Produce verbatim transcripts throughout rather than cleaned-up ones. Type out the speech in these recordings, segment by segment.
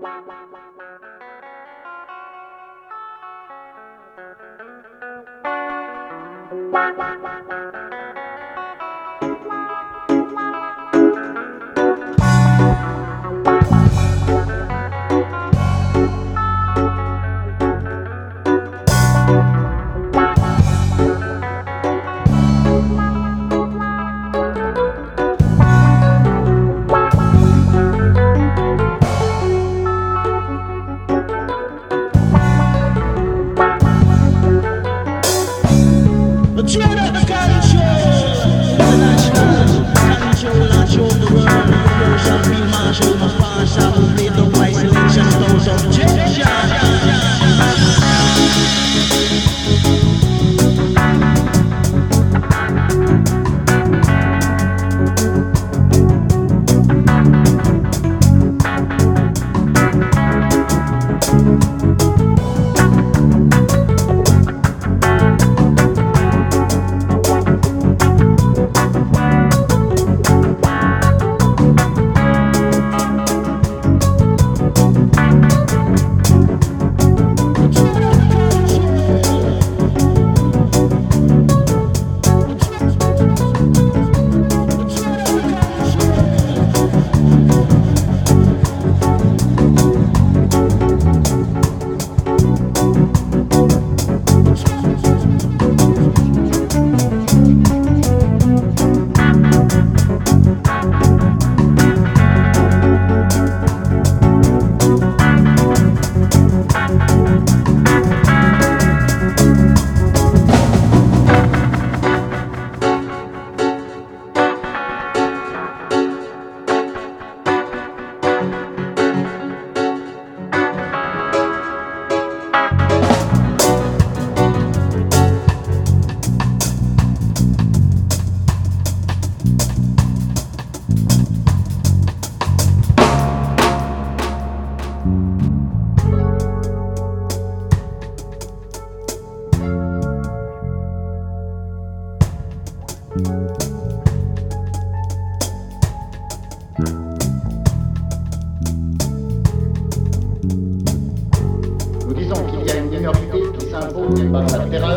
Nous disons qu'il y a une minorité qui s'impose par la terreur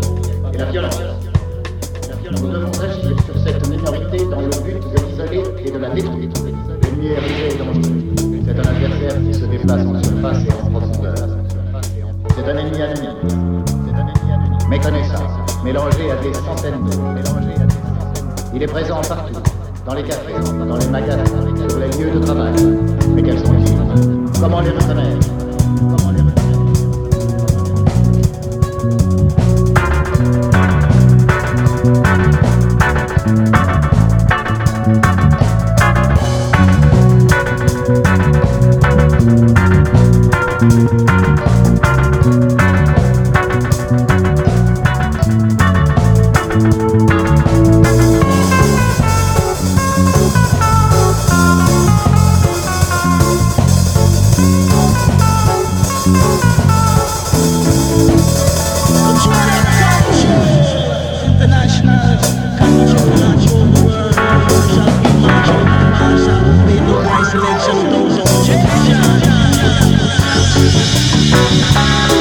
et la violence. Nous devons agir sur cette minorité dans le but de l'isoler et de la détruire. L'ennemi est arrivé dans notre but. C'est un adversaire qui se déplace en surface et en profondeur. C'est un ennemi ennemi, méconnaissant, mélangé à des centaines d'autres. Il est présent partout, dans les cafés, dans les magasins, sur les lieux de travail. Mais quels sont-ils? Comment les reconnaître? Comment les reconnaître? Selection of those on check.